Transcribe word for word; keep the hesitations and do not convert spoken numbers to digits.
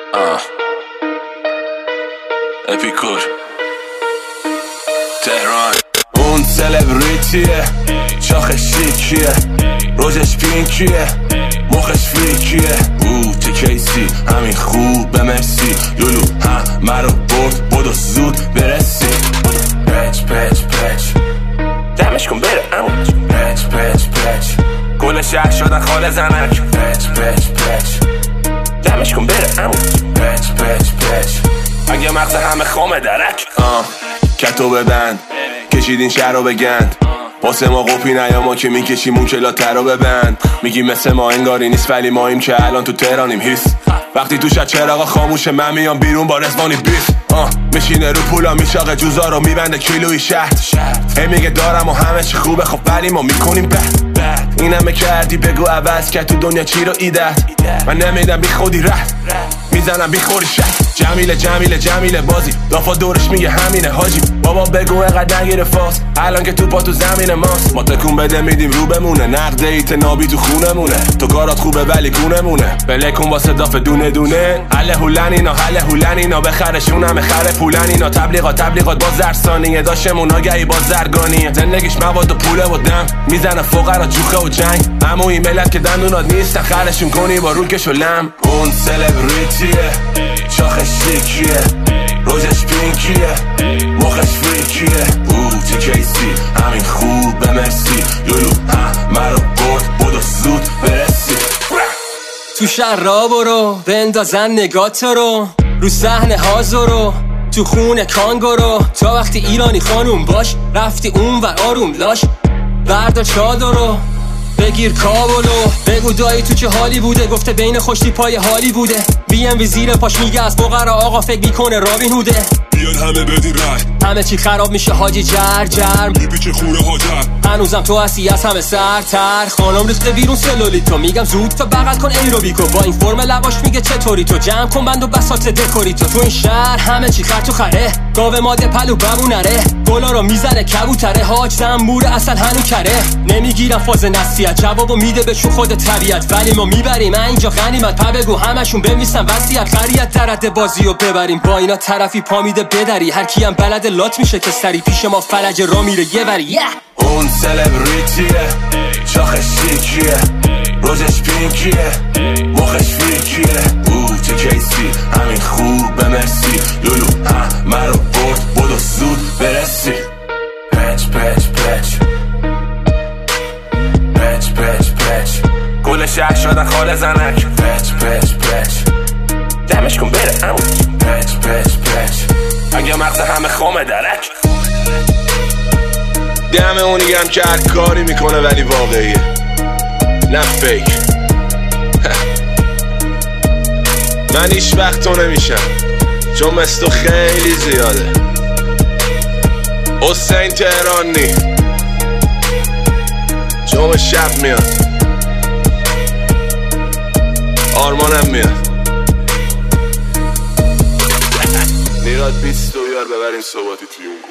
آه اپیکور تهران. اون سلبریتیه، شاخش شیکیه، روزش پینکیه، مخش فریکیه. او چه کیسی، همین خوب مرسی. لولو همه رو برد، بودو زود برسی. پچ پچ پچ دمش کن بره امو. پچ پچ پچ گل شهر شدن خال زنک. پچ پچ پچ دمش کن بره امو. پچ پچ پچ اگه مغز همه خامه درک. آه کتو ببند، کشیدین شهر رو بگند. واسه ما قپی نیا، ما که میکشیم اون کلاتر رو ببند. میگی مثل ما انگاری نیست، ولی ماییم که الان تو تهرانیم. هیس وقتی تو شد چراغا خاموشه، من میام بیرون با رزوانی بیست. آه میشینه رو پولا، میشاقه جوزا رو میبنده کیلوی شهر. هی میگه دارم و همه چی خوبه، خب ولی ما میکنیم بد. اینمه کردی بگو عوض که تو دنیا چی رو ایدت. من نمیدم بی خودی رفت، میزنم بی خوری شد. جمیله جمیله جمیله بازی دافا دورش میگه همینه حاجی. بابا بگو اقدر نگیره فاس، الان که تو پا تو زمین ماست. ما تکون بده میدیم رو بمونه، نقد ایت نابی تو خونمونه. تو کارات خوبه ولی گونمونه، بله کن واسه داف دونه دونه. حله هولن اینا، حله هولن اینا، بخرشون همه خره پولن اینا. تبلیغات تبلیغات باز درسانیه، داشمون آگهی باز زرگانیه. زندگیش مواد و پوله و دم، میزنه فقرا جوخه و جنگ. اما این ملت که دندونات نیستن، خرشون کنی با روکش و لم. اون سلبریتیه، شاخش شیکیه، روزش پینکیه، مخش فریکیه. او چه کیسی، همین خوب مرسی. لولو همه رو برد، بودو زود برسی. تو شهر را برو، بندازن نگات رو رو صحنه هازارو، تو خونه کانگورو. تا وقتی ایرانی خانوم باش، رفتی اون و آروم لاش. بردار چادرو بگیر کابلو، بگو دایی تو چه حالی بوده. گفته بین خوشتی پای حالی بوده. بی ام وی زیر پاش میگه از فقرا آقا فکر میکنه رابین هوده. بیان همه بدین رای، همه چی خراب میشه حاجی. جر جر میپیچه خوره هاجر. هنوزم تو هستی از همه سرتر. خانم ریخته بیرون سلولیتو، میگم زود تا بغل کن ایروبیکو. با این فرم لواش میگه چطوری تو، جمع کن بند و بساط دکوری تو. تو این شهر همه چی خر تو خره، گاو ماده پلو بمونره. گلا رو میزنه کبوتره، حاج زنبوره اصل هنو کره. نمیگیرم فاز نصیحت، جوابو میده بهشون خود طبیعت. ولی ما میبریم اینجا غنیمت، پا بگو همشون بمیسن وصیت. خریت درد بازی رو ببریم، با اینا طرفی پا میده بدری. هر کیم بلد لات میشه که سری پیش ما فلج را میره یه وری. yeah. اون سلبریتیه، شاخش شیکیه، روزش پینکیه، مخش فریکیه. او چه کیسی، همین خوب مرسی. لولو همه رو برد، بودو زود برسی. پچ پچ پچ پچ پچ پچ گل شهر شدن خال زنک. پچ پچ پچ دمش کن بره امو. پچ پچ پچ اگه مغز همه خامه درک. دم اونی هم که هر کاری میکنه ولی واقعیه، نه فیک. من هیچ وقت تو نمیشم، چون مثل تو خیلی زیاده. حسین تهرانی جمعه شب میاد، آرمانم میاد. نیراد بیست و بیار ببریم صحباتی توی اون